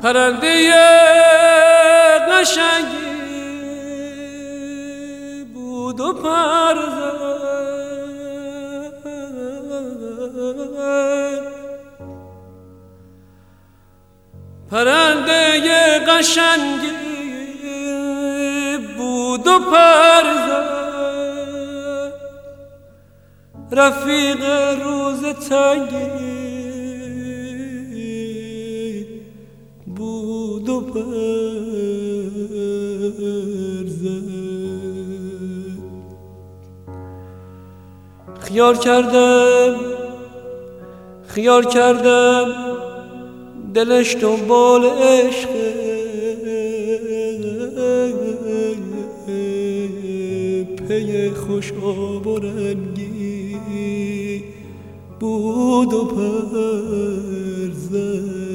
پرنده قشنگی بود و پر زد، پرنده قشنگی بود و پر زد، رفیق روز تنگی بود و پر زد. خیال کردم دلش دنبال عشق، پی خوش آب و رنگی بود و پر زد.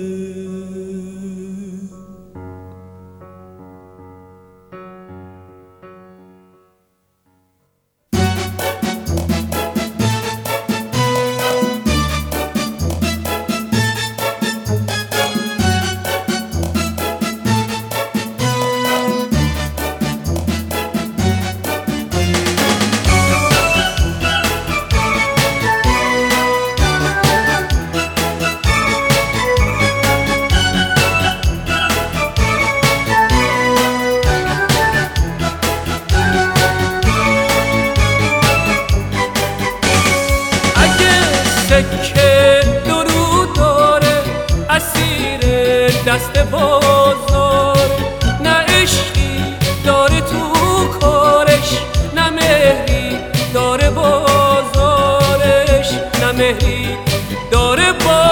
که درود داره اسیر دست بازار، نه عشقی داره تو کارش، نه مهری داره بازارش، نه مهری داره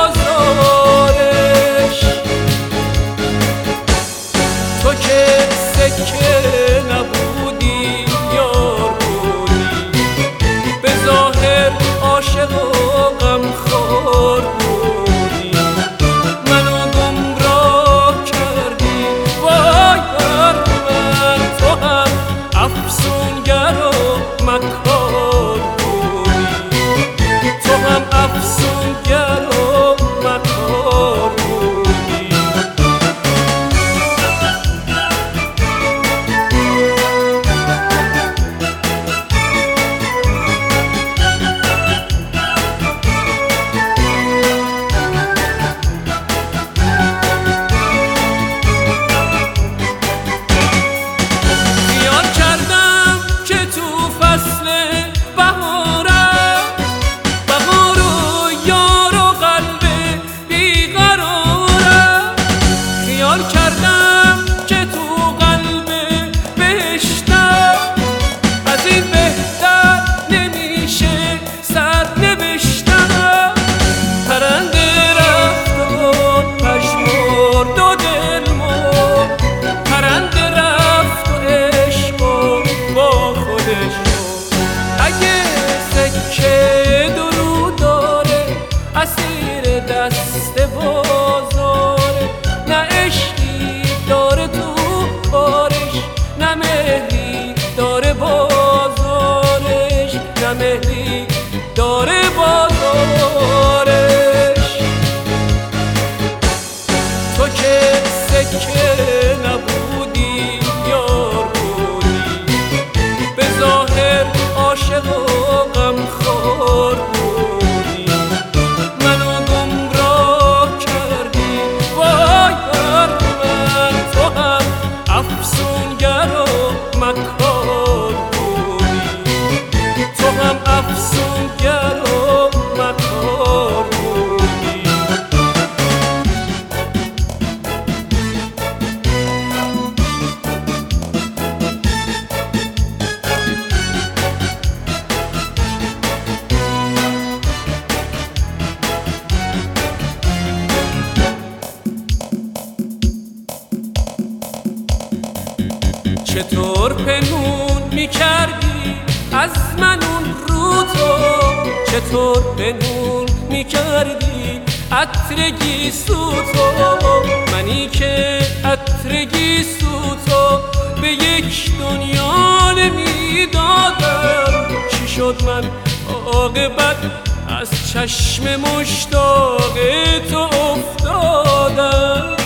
بازارش. تو که سکه نبودی یار بودی، به ظاهر عاشق و غمخوار بودی، منو گمراه کردی وای بر من. تو هم افسونگر و مکار بودی، تو هم افسونگر و مکار بودی. که درود داره اسیر دست بازاره، نه عشقی داره تو کارش، نه مهری داره بازارش، نه مهری داره بازارش. تو که سکه نبودی یار بودی، به ظاهر عاشق و غمخوار بودی، منو گمراه کردی وای بر من. تو هم افسونگر و مکار بودی، تو هم افسونگر و مکار بودی. چطور پنهون میکردی از من اون رو تو، چطور پنهون میکردی عطر گیسو تو، منی که عطر گیسو تو به یک دنیا نمیدادم. چی شد من عاقبت از چشم مشتاق تو افتادم؟